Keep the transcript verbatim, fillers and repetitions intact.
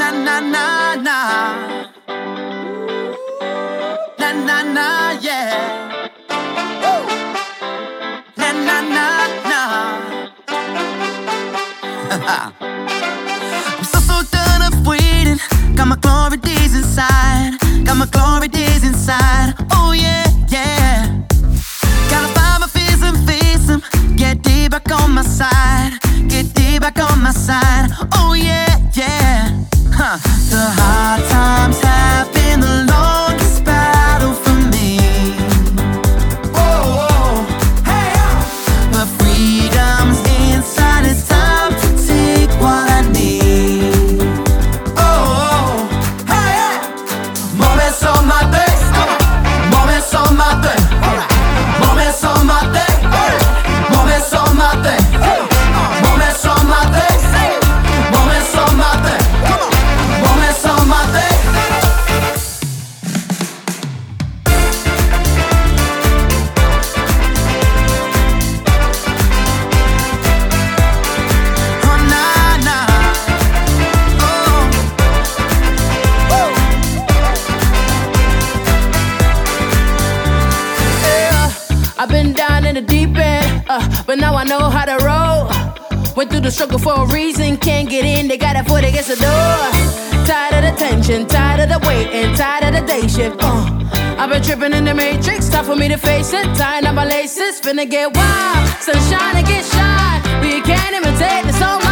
Na na na na. Na na na, yeah. Woo. Na na na na. I'm so so done of waiting. Got my glory days inside. Got my glory days inside. Oh yeah, yeah. Gotta find my fears and face them. Get deep back on my side. Get deep back on my side. Oh yeah, yeah. Huh. The hard times have been the longest battle for me. Oh, oh. Hey, oh. But freedom's inside. It's time to take what I need. Oh, oh. Hey, hey. Moments on my day. Moments on my day. Moments on my day. Moments on my day. Moments on my day. Moments on my day. Moments on my day. Oh nah nah. Oh. Woo. Yeah, I've been down in the deep end, uh, but now I know how to roll. Went through the struggle for a reason, can't get in, they got a foot against the door. Tired of the tension, tired of the waiting, tired of the day shift. Uh, I've been tripping in the matrix, time for me to face it. Tying up my laces, finna get wild, sunshine and get shine. We can't imitate the song.